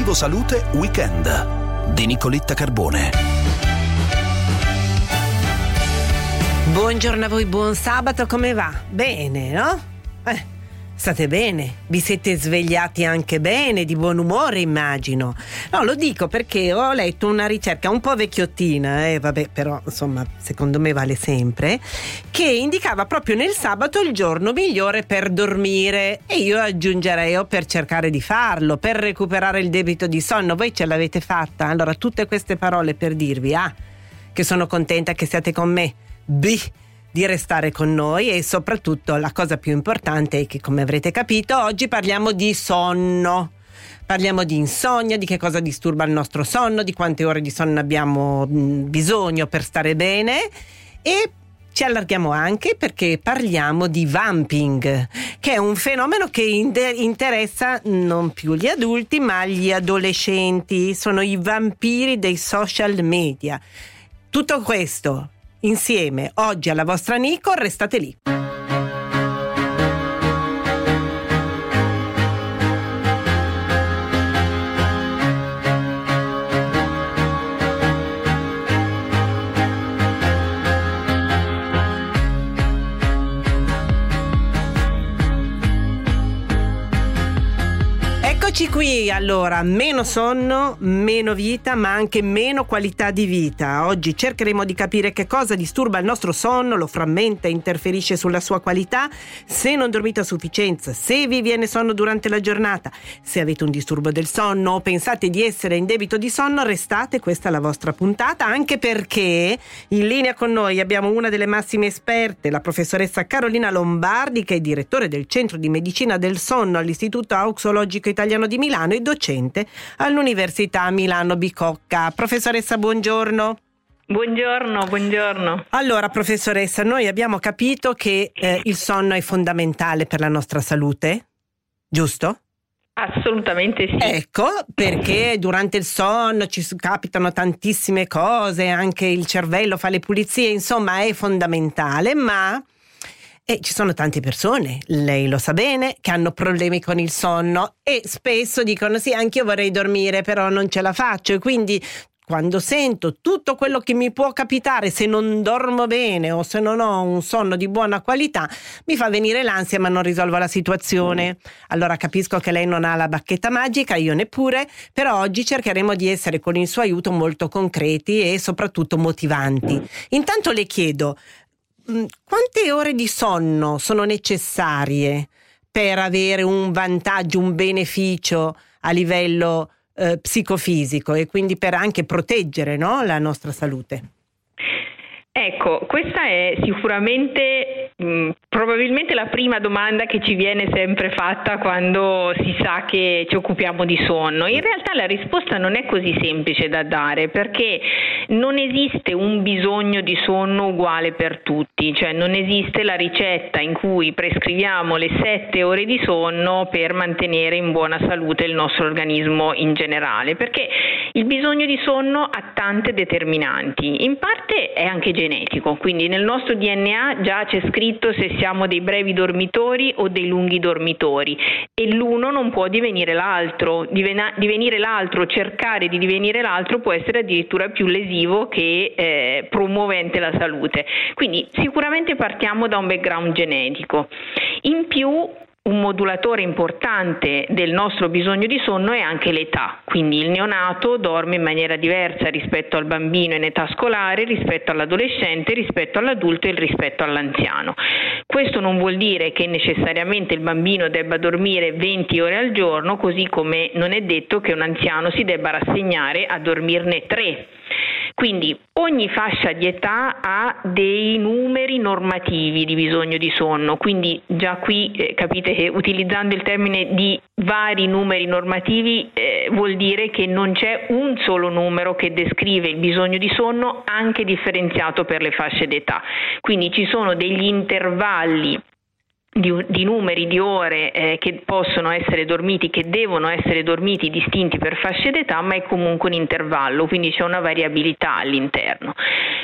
Vivo Salute Weekend di Nicoletta Carbone. Buongiorno a voi, buon sabato, come va? Bene, no? State bene? Vi siete svegliati anche bene, di buon umore immagino. No, lo dico perché ho letto una ricerca un po' vecchiottina, però insomma secondo me vale sempre, che indicava proprio nel sabato il giorno migliore per dormire, e io aggiungerei per cercare di farlo, per recuperare il debito di sonno. Voi ce l'avete fatta? Allora, tutte queste parole per dirvi che sono contenta che siate con me, di restare con noi, e soprattutto la cosa più importante è che, come avrete capito, oggi parliamo di sonno. Parliamo di insonnia, di che cosa disturba il nostro sonno, di quante ore di sonno abbiamo bisogno per stare bene, e ci allarghiamo anche perché parliamo di vamping, che è un fenomeno che interessa non più gli adulti ma gli adolescenti. Sono i vampiri dei social media. Tutto questo insieme oggi alla vostra Nico, restate lì. Eccoci qui, allora, meno sonno, meno vita, ma anche meno qualità di vita. Oggi cercheremo di capire che cosa disturba il nostro sonno, lo frammenta e interferisce sulla sua qualità, se non dormite a sufficienza, se vi viene sonno durante la giornata, se avete un disturbo del sonno o pensate di essere in debito di sonno, restate, questa è la vostra puntata, anche perché in linea con noi abbiamo una delle massime esperte, la professoressa Carolina Lombardi, che è direttore del Centro di Medicina del Sonno all'Istituto Auxologico Italiano di Milano e docente all'Università Milano Bicocca. Professoressa, buongiorno. Buongiorno. Allora, professoressa, noi abbiamo capito che il sonno è fondamentale per la nostra salute, giusto? Assolutamente sì. Ecco, perché durante il sonno ci capitano tantissime cose, anche il cervello fa le pulizie, insomma è fondamentale, ma ci sono tante persone, lei lo sa bene, che hanno problemi con il sonno e spesso dicono sì, anch'io vorrei dormire però non ce la faccio, e quindi quando sento tutto quello che mi può capitare se non dormo bene o se non ho un sonno di buona qualità, mi fa venire l'ansia ma non risolvo la situazione. Allora capisco che lei non ha la bacchetta magica, io neppure, però oggi cercheremo di essere con il suo aiuto molto concreti e soprattutto motivanti. Intanto le chiedo, quante ore di sonno sono necessarie per avere un vantaggio, un beneficio a livello psicofisico e quindi per anche proteggere, no, la nostra salute? Ecco, questa è sicuramente probabilmente la prima domanda che ci viene sempre fatta quando si sa che ci occupiamo di sonno. In realtà la risposta non è così semplice da dare, perché non esiste un bisogno di sonno uguale per tutti, cioè non esiste la ricetta in cui prescriviamo le 7 ore di sonno per mantenere in buona salute il nostro organismo in generale, perché il bisogno di sonno ha tante determinanti. In parte è anche genetico, quindi nel nostro DNA già c'è scritto se siamo dei brevi dormitori o dei lunghi dormitori, e l'uno non può divenire l'altro. Divenire l'altro, cercare di divenire l'altro può essere addirittura più lesivo che promuovente la salute. Quindi sicuramente partiamo da un background genetico. In più, un modulatore importante del nostro bisogno di sonno è anche l'età, quindi il neonato dorme in maniera diversa rispetto al bambino in età scolare, rispetto all'adolescente, rispetto all'adulto e rispetto all'anziano. Questo non vuol dire che necessariamente il bambino debba dormire 20 ore al giorno, così come non è detto che un anziano si debba rassegnare a dormirne 3. Quindi ogni fascia di età ha dei numeri normativi di bisogno di sonno, quindi già qui capite che utilizzando il termine di vari numeri normativi vuol dire che non c'è un solo numero che descrive il bisogno di sonno, anche differenziato per le fasce d'età. Quindi ci sono degli intervalli di numeri di ore che possono essere dormiti, che devono essere dormiti, distinti per fasce d'età, ma è comunque un intervallo, quindi c'è una variabilità all'interno.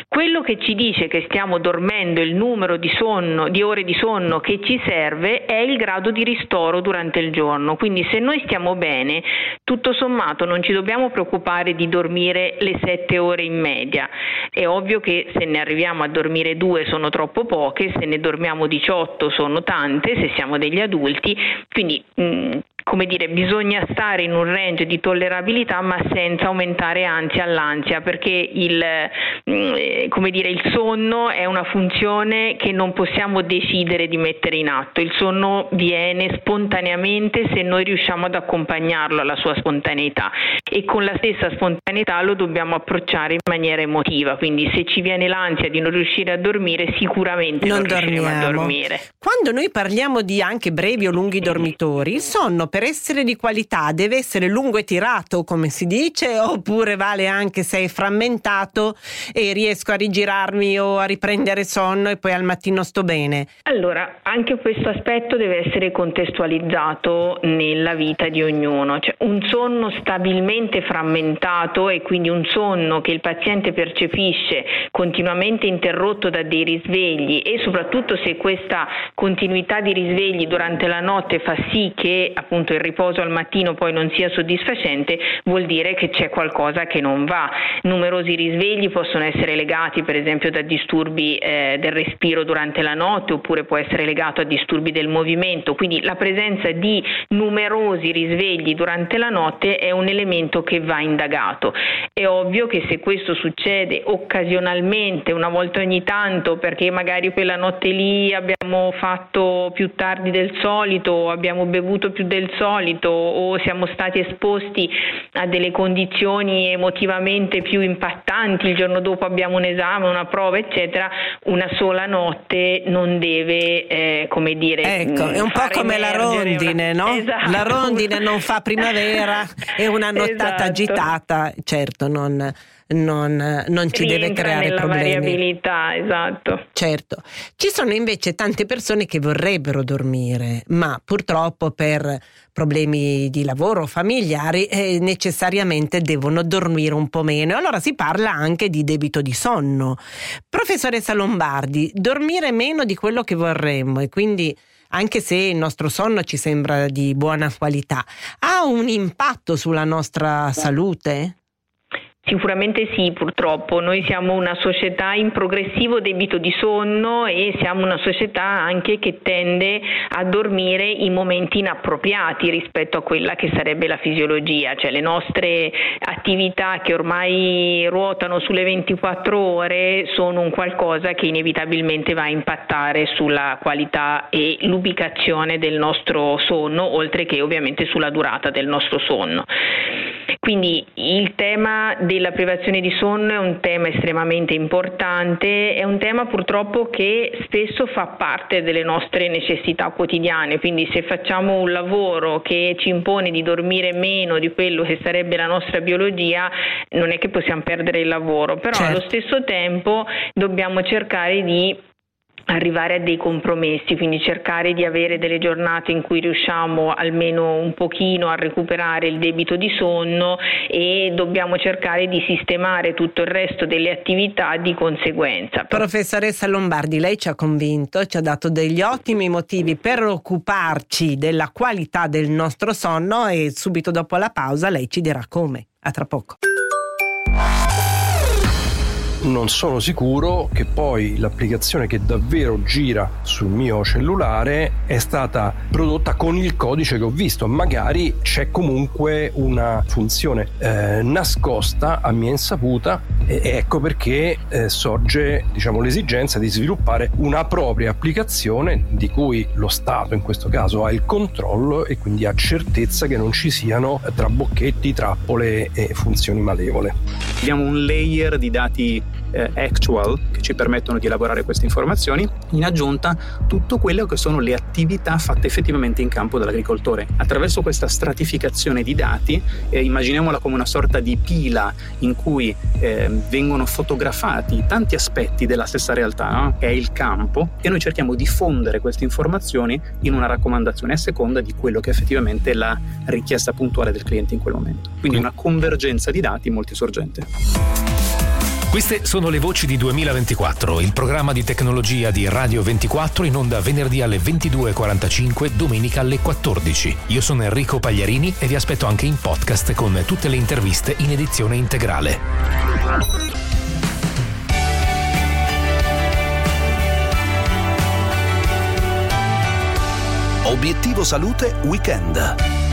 Quello che ci dice che stiamo dormendo, il numero di ore di sonno che ci serve, è il grado di ristoro durante il giorno. Quindi se noi stiamo bene, tutto sommato non ci dobbiamo preoccupare di dormire le 7 ore in media. È ovvio che se ne arriviamo a dormire 2 sono troppo poche, se ne dormiamo 18 sono tante, se siamo degli adulti, quindi bisogna stare in un range di tollerabilità, ma senza aumentare ansia all'ansia, perché il sonno è una funzione che non possiamo decidere di mettere in atto. Il sonno viene spontaneamente se noi riusciamo ad accompagnarlo alla sua spontaneità, e con la stessa spontaneità lo dobbiamo approcciare in maniera emotiva. Quindi se ci viene l'ansia di non riuscire a dormire, sicuramente non riusciremo a dormire. Quando noi parliamo di anche brevi o lunghi dormitori, il sonno, per essere di qualità, deve essere lungo e tirato, come si dice, oppure vale anche se è frammentato e riesco a rigirarmi o a riprendere sonno e poi al mattino sto bene? Allora, anche questo aspetto deve essere contestualizzato nella vita di ognuno. Cioè, un sonno stabilmente frammentato, e quindi un sonno che il paziente percepisce continuamente interrotto da dei risvegli, e soprattutto se questa continuità di risvegli durante la notte fa sì che appunto il riposo al mattino poi non sia soddisfacente, vuol dire che c'è qualcosa che non va. Numerosi risvegli possono essere legati per esempio da disturbi del respiro durante la notte, oppure può essere legato a disturbi del movimento. Quindi la presenza di numerosi risvegli durante la notte è un elemento che va indagato. È ovvio che se questo succede occasionalmente, una volta ogni tanto, perché magari quella notte lì abbiamo fatto più tardi del solito, o abbiamo bevuto più del solito, o siamo stati esposti a delle condizioni emotivamente più impattanti, il giorno dopo abbiamo un esame, una prova, eccetera, una sola notte non deve ecco, è un po' come la rondine, no? Esatto. La rondine non fa primavera e una nottata Esatto. agitata, certo, non ci deve creare nella problemi. variabilità, esatto. Certo. Ci sono invece tante persone che vorrebbero dormire, ma purtroppo per problemi di lavoro o familiari necessariamente devono dormire un po' meno. Allora si parla anche di debito di sonno. Professoressa Lombardi, dormire meno di quello che vorremmo, e quindi anche se il nostro sonno ci sembra di buona qualità, ha un impatto sulla nostra salute? Sicuramente sì, purtroppo. Noi siamo una società in progressivo debito di sonno, e siamo una società anche che tende a dormire in momenti inappropriati rispetto a quella che sarebbe la fisiologia. Cioè le nostre attività, che ormai ruotano sulle 24 ore, sono un qualcosa che inevitabilmente va a impattare sulla qualità e l'ubicazione del nostro sonno, oltre che ovviamente sulla durata del nostro sonno. Quindi il tema della privazione di sonno è un tema estremamente importante, è un tema purtroppo che spesso fa parte delle nostre necessità quotidiane. Quindi se facciamo un lavoro che ci impone di dormire meno di quello che sarebbe la nostra biologia, non è che possiamo perdere il lavoro, però certo, allo stesso tempo dobbiamo cercare di arrivare a dei compromessi, quindi cercare di avere delle giornate in cui riusciamo almeno un pochino a recuperare il debito di sonno, e dobbiamo cercare di sistemare tutto il resto delle attività di conseguenza. Professoressa Lombardi, lei ci ha convinto, ci ha dato degli ottimi motivi per occuparci della qualità del nostro sonno, e subito dopo la pausa lei ci dirà come. A tra poco. Non sono sicuro che poi l'applicazione che davvero gira sul mio cellulare è stata prodotta con il codice che ho visto. Magari c'è comunque una funzione nascosta a mia insaputa, e ecco perché sorge l'esigenza di sviluppare una propria applicazione di cui lo Stato in questo caso ha il controllo, e quindi ha certezza che non ci siano trabocchetti, trappole e funzioni malevole. Abbiamo un layer di dati actual che ci permettono di elaborare queste informazioni, in aggiunta tutto quello che sono le attività fatte effettivamente in campo dall'agricoltore. Attraverso questa stratificazione di dati, immaginiamola come una sorta di pila in cui vengono fotografati tanti aspetti della stessa realtà, no? Che è il campo, e noi cerchiamo di fondere queste informazioni in una raccomandazione a seconda di quello che effettivamente è la richiesta puntuale del cliente in quel momento. Quindi una convergenza di dati molto sorgente. Queste sono le voci di 2024, il programma di tecnologia di Radio 24 in onda venerdì alle 22.45, domenica alle 14. Io sono Enrico Pagliarini e vi aspetto anche in podcast con tutte le interviste in edizione integrale. Obiettivo Salute Weekend.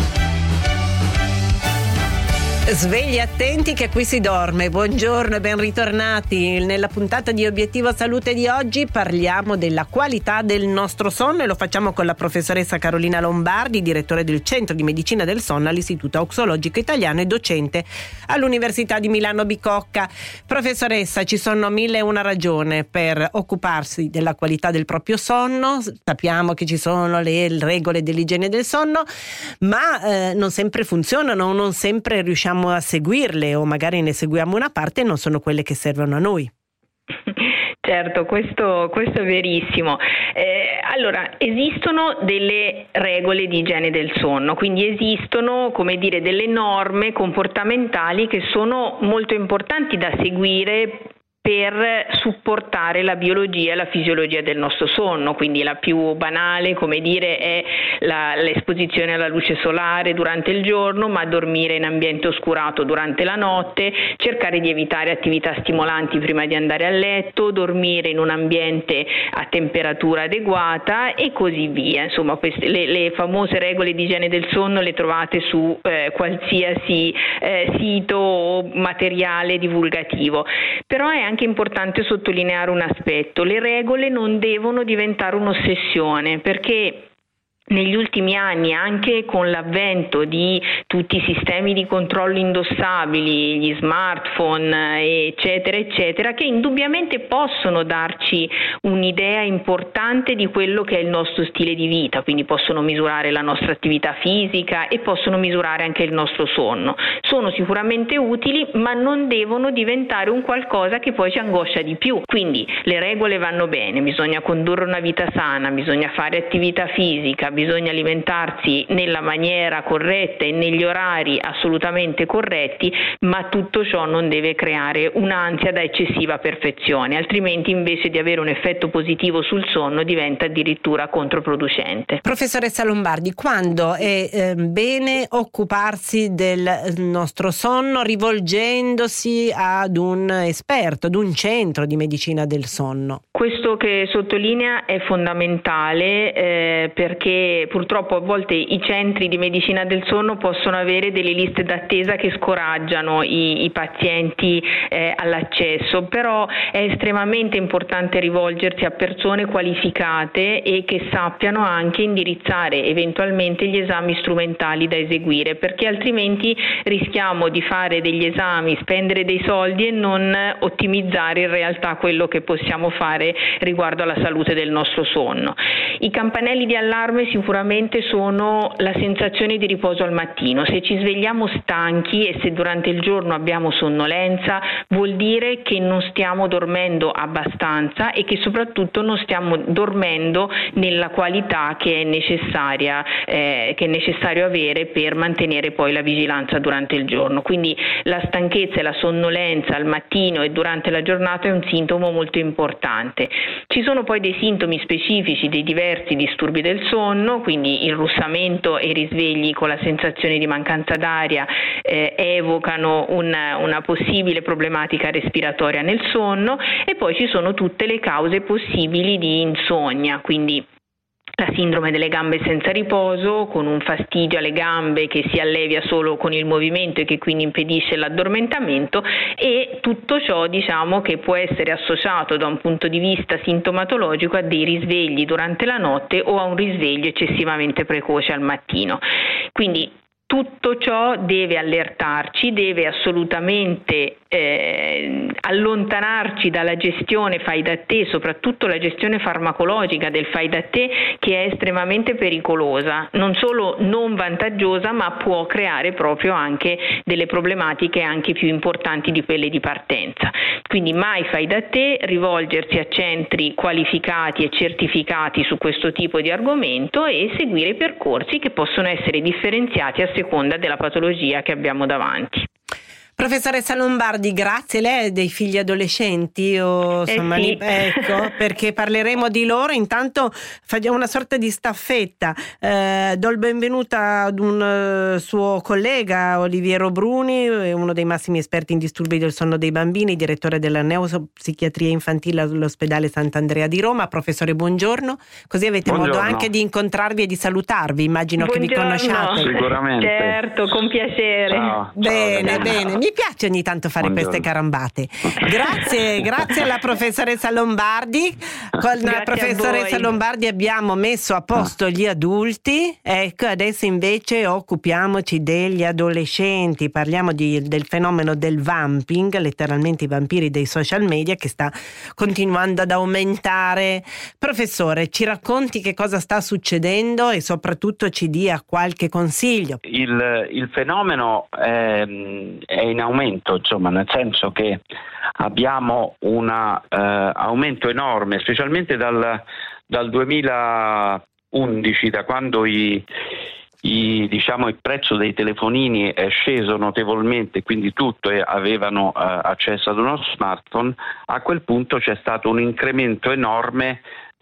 Svegli attenti che qui si dorme. Buongiorno e ben ritornati. Nella puntata di Obiettivo Salute di oggi parliamo della qualità del nostro sonno e lo facciamo con la professoressa Carolina Lombardi, direttore del Centro di Medicina del Sonno all'Istituto Auxologico Italiano e docente all'Università di Milano Bicocca. Professoressa, ci sono 1001 ragioni per occuparsi della qualità del proprio sonno. Sappiamo che ci sono le regole dell'igiene del sonno, ma non sempre funzionano, non sempre riusciamo a seguirle, o magari ne seguiamo una parte e non sono quelle che servono a noi. Certo, questo è verissimo. Allora, esistono delle regole di igiene del sonno, quindi esistono, delle norme comportamentali che sono molto importanti da seguire per supportare la biologia e la fisiologia del nostro sonno. Quindi la più banale, è l'esposizione alla luce solare durante il giorno, ma dormire in ambiente oscurato durante la notte, cercare di evitare attività stimolanti prima di andare a letto, dormire in un ambiente a temperatura adeguata e così via. Insomma, le famose regole di igiene del sonno le trovate su qualsiasi sito o materiale divulgativo. Però è anche importante sottolineare un aspetto: le regole non devono diventare un'ossessione, perché negli ultimi anni, anche con l'avvento di tutti i sistemi di controllo indossabili, gli smartphone, eccetera, eccetera, che indubbiamente possono darci un'idea importante di quello che è il nostro stile di vita, quindi possono misurare la nostra attività fisica e possono misurare anche il nostro sonno. Sono sicuramente utili, ma non devono diventare un qualcosa che poi ci angoscia di più. Quindi le regole vanno bene, bisogna condurre una vita sana, bisogna fare attività fisica, bisogna alimentarsi nella maniera corretta e negli orari assolutamente corretti, ma tutto ciò non deve creare un'ansia da eccessiva perfezione, altrimenti invece di avere un effetto positivo sul sonno diventa addirittura controproducente. Professoressa Lombardi, quando è bene occuparsi del nostro sonno rivolgendosi ad un esperto, ad un centro di medicina del sonno? Questo che sottolinea è fondamentale perché purtroppo a volte i centri di medicina del sonno possono avere delle liste d'attesa che scoraggiano i pazienti all'accesso, però è estremamente importante rivolgersi a persone qualificate e che sappiano anche indirizzare eventualmente gli esami strumentali da eseguire, perché altrimenti rischiamo di fare degli esami, spendere dei soldi e non ottimizzare in realtà quello che possiamo fare riguardo alla salute del nostro sonno. I campanelli di allarme sicuramente sono la sensazione di riposo al mattino. Se ci svegliamo stanchi e se durante il giorno abbiamo sonnolenza, vuol dire che non stiamo dormendo abbastanza e che soprattutto non stiamo dormendo nella qualità che è necessaria, che è necessario avere per mantenere poi la vigilanza durante il giorno. Quindi la stanchezza e la sonnolenza al mattino e durante la giornata è un sintomo molto importante. Ci sono poi dei sintomi specifici dei diversi disturbi del sonno, quindi il russamento e i risvegli con la sensazione di mancanza d'aria evocano una possibile problematica respiratoria nel sonno, e poi ci sono tutte le cause possibili di insonnia, quindi la sindrome delle gambe senza riposo, con un fastidio alle gambe che si allevia solo con il movimento e che quindi impedisce l'addormentamento, e tutto ciò che può essere associato da un punto di vista sintomatologico a dei risvegli durante la notte o a un risveglio eccessivamente precoce al mattino. Quindi tutto ciò deve allertarci, deve assolutamente allontanarci dalla gestione fai da te, soprattutto la gestione farmacologica del fai da te, che è estremamente pericolosa, non solo non vantaggiosa, ma può creare proprio anche delle problematiche anche più importanti di quelle di partenza. Quindi mai fai da te, rivolgersi a centri qualificati e certificati su questo tipo di argomento e seguire i percorsi che possono essere differenziati a seconda della patologia che abbiamo davanti. Professoressa Lombardi, grazie. Lei ha dei figli adolescenti? Insomma, sì. Ecco, perché parleremo di loro. Intanto facciamo una sorta di staffetta. Do il benvenuto ad un suo collega, Oliviero Bruni, uno dei massimi esperti in disturbi del sonno dei bambini, direttore della neuropsichiatria infantile all'ospedale Sant'Andrea di Roma. Professore, buongiorno. Così avete modo anche di incontrarvi e di salutarvi. Immagino che vi conosciate. Sicuramente. Certo, con piacere. Ciao, Bene. Mi piace ogni tanto fare queste carambate. Grazie alla professoressa Lombardi. Con la professoressa Lombardi abbiamo messo a posto gli adulti. Ecco, adesso invece occupiamoci degli adolescenti. Parliamo del fenomeno del vamping, letteralmente i vampiri dei social media, che sta continuando ad aumentare. Professore, ci racconti che cosa sta succedendo e soprattutto ci dia qualche consiglio. Il fenomeno è in aumento, insomma, nel senso che abbiamo un aumento enorme, specialmente dal 2011, da quando il prezzo dei telefonini è sceso notevolmente, quindi tutti avevano accesso ad uno smartphone. A quel punto c'è stato un incremento enorme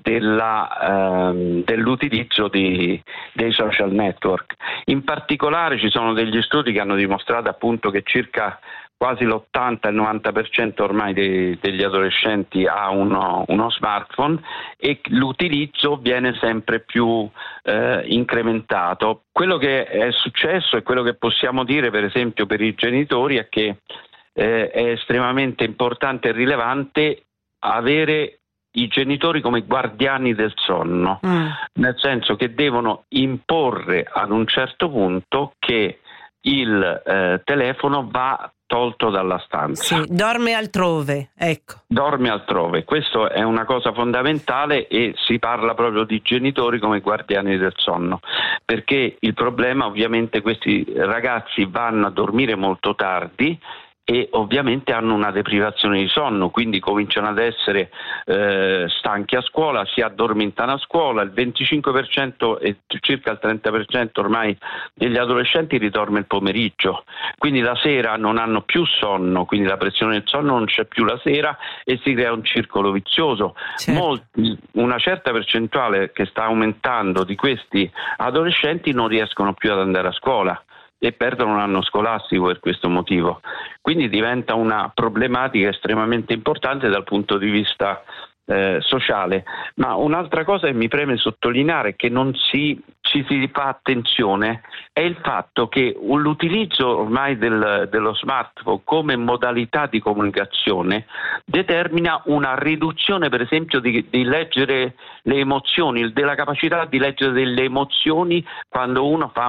dell'utilizzo dei social network. In particolare ci sono degli studi che hanno dimostrato appunto che circa quasi l'80 e il 90% ormai degli adolescenti ha uno smartphone, e l'utilizzo viene sempre più incrementato. Quello che è successo e quello che possiamo dire per esempio per i genitori è che è estremamente importante e rilevante avere i genitori come guardiani del sonno, nel senso che devono imporre ad un certo punto che il telefono va tolto dalla stanza. Sì, dorme altrove, ecco. Dorme altrove, questo è una cosa fondamentale, e si parla proprio di genitori come guardiani del sonno, perché il problema ovviamente questi ragazzi vanno a dormire molto tardi e ovviamente hanno una deprivazione di sonno, quindi cominciano ad essere stanchi a scuola, si addormentano a scuola. Il 25% e circa il 30% ormai degli adolescenti ridorme il pomeriggio, quindi la sera non hanno più sonno, quindi la pressione del sonno non c'è più la sera e si crea un circolo vizioso. Certo. Una certa percentuale che sta aumentando di questi adolescenti non riescono più ad andare a scuola e perdono l'anno scolastico per questo motivo. Quindi diventa una problematica estremamente importante dal punto di vista sociale. Ma un'altra cosa che mi preme sottolineare è che ci si fa attenzione è il fatto che l'utilizzo ormai dello smartphone come modalità di comunicazione determina una riduzione, per esempio, di leggere le emozioni, della capacità di leggere delle emozioni quando uno ha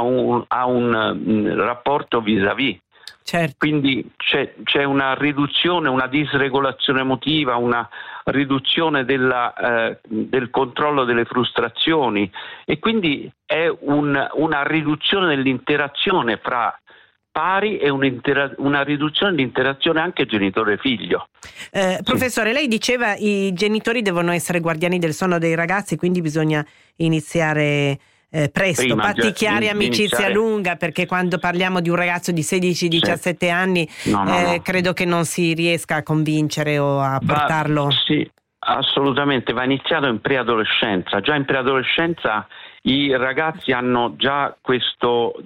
un rapporto vis-à-vis. Certo. Quindi c'è una riduzione, una disregolazione emotiva, una riduzione del controllo delle frustrazioni, e quindi è una riduzione dell'interazione fra pari e una riduzione dell'interazione anche genitore-figlio. Professore, lei diceva i genitori devono essere guardiani del sonno dei ragazzi, quindi bisogna iniziare presto, patti chiari, amicizia lunga, perché quando parliamo di un ragazzo di 16-17 anni no. Credo che non si riesca a convincere o a portarlo. Sì, assolutamente, va iniziato in preadolescenza. Già in preadolescenza i ragazzi hanno già questo,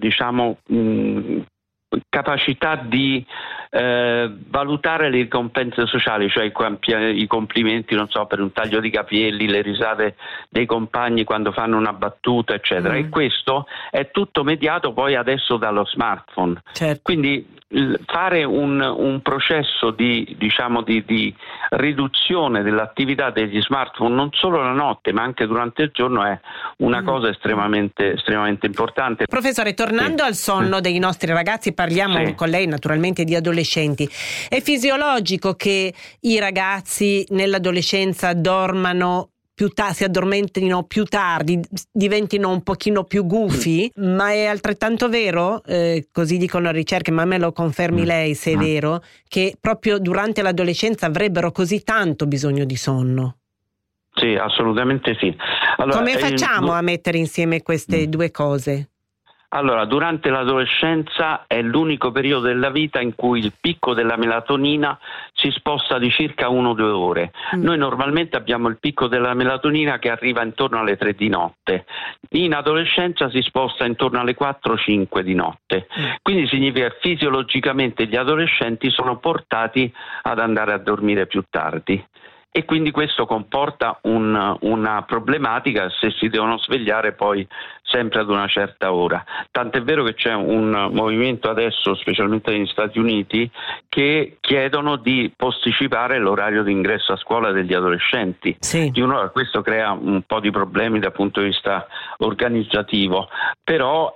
capacità di valutare le ricompense sociali, cioè i complimenti, non so, per un taglio di capelli, le risate dei compagni quando fanno una battuta, eccetera. E questo è tutto mediato poi adesso dallo smartphone. Certo. Quindi fare un processo di riduzione dell'attività degli smartphone non solo la notte ma anche durante il giorno è una cosa estremamente importante. Professore, tornando al sonno dei nostri ragazzi, parliamo con lei naturalmente di adolescenti. È fisiologico che i ragazzi nell'adolescenza dormano si addormentino più tardi, diventino un pochino più gufi, ma è altrettanto vero, così dicono le ricerche, ma me lo confermi lei se è vero, che proprio durante l'adolescenza avrebbero così tanto bisogno di sonno? Sì, assolutamente sì. Allora, come facciamo a mettere insieme queste due cose? Allora, durante l'adolescenza è l'unico periodo della vita in cui il picco della melatonina si sposta di circa 1-2 ore. Noi normalmente abbiamo il picco della melatonina che arriva intorno alle 3 di notte. In adolescenza si sposta intorno alle 4-5 di notte. Quindi significa che fisiologicamente gli adolescenti sono portati ad andare a dormire più tardi. E quindi questo comporta una problematica se si devono svegliare poi sempre ad una certa ora. Tant'è vero che c'è un movimento adesso, specialmente negli Stati Uniti, che chiedono di posticipare l'orario di ingresso a scuola degli adolescenti. Sì. Di un'ora. Questo crea un po' di problemi dal punto di vista organizzativo, però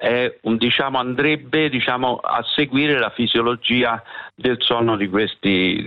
andrebbe a seguire la fisiologia del sonno di questi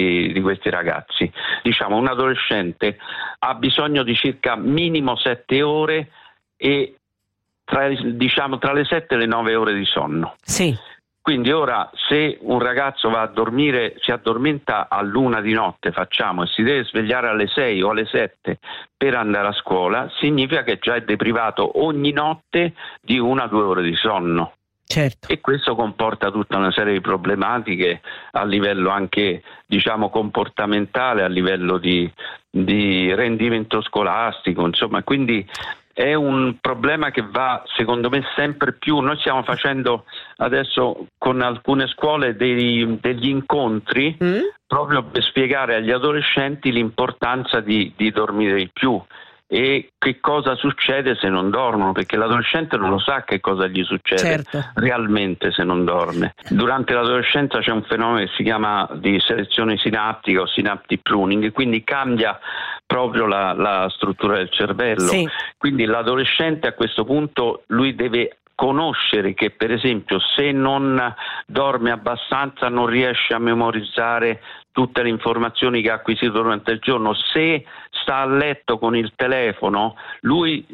ragazzi. Un adolescente ha bisogno di circa minimo 7 ore e tra le 7 e le 9 ore di sonno. Sì. Quindi ora, se un ragazzo va a dormire, si addormenta all'1 di notte, e si deve svegliare alle 6 o alle 7 per andare a scuola, significa che già è deprivato ogni notte di 1-2 ore di sonno. Certo. E questo comporta tutta una serie di problematiche a livello anche comportamentale, a livello di rendimento scolastico, insomma, quindi è un problema che va, secondo me, sempre più. Noi stiamo facendo adesso con alcune scuole degli incontri proprio per spiegare agli adolescenti l'importanza di dormire di più e che cosa succede se non dormono, perché l'adolescente non lo sa che cosa gli succede realmente se non dorme. Durante l'adolescenza c'è un fenomeno che si chiama di selezione sinaptica o synaptic pruning, quindi cambia proprio la struttura del cervello. Sì. Quindi l'adolescente a questo punto lui deve conoscere che, per esempio, se non dorme abbastanza non riesce a memorizzare tutte le informazioni che ha acquisito durante il giorno. Se sta a letto con il telefono, lui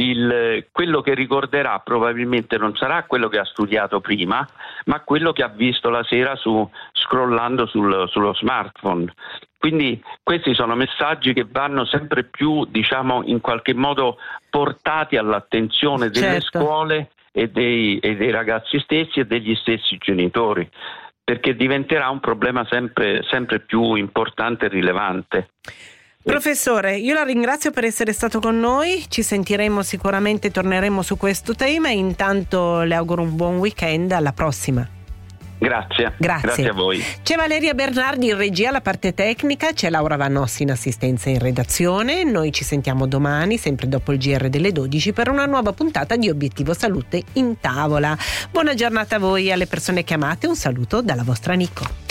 quello che ricorderà probabilmente non sarà quello che ha studiato prima, ma quello che ha visto la sera scrollando sullo smartphone. Quindi questi sono messaggi che vanno sempre più, in qualche modo portati all'attenzione delle scuole e dei ragazzi stessi e degli stessi genitori, perché diventerà un problema sempre più importante e rilevante. Professore, io la ringrazio per essere stato con noi, ci sentiremo sicuramente, torneremo su questo tema e intanto le auguro un buon weekend, alla prossima. Grazie a voi. C'è Valeria Bernardi in regia, la parte tecnica, c'è Laura Vannossi in assistenza in redazione. Noi ci sentiamo domani, sempre dopo il GR delle 12, per una nuova puntata di Obiettivo Salute in Tavola. Buona giornata a voi e alle persone che amate, un saluto dalla vostra Nico.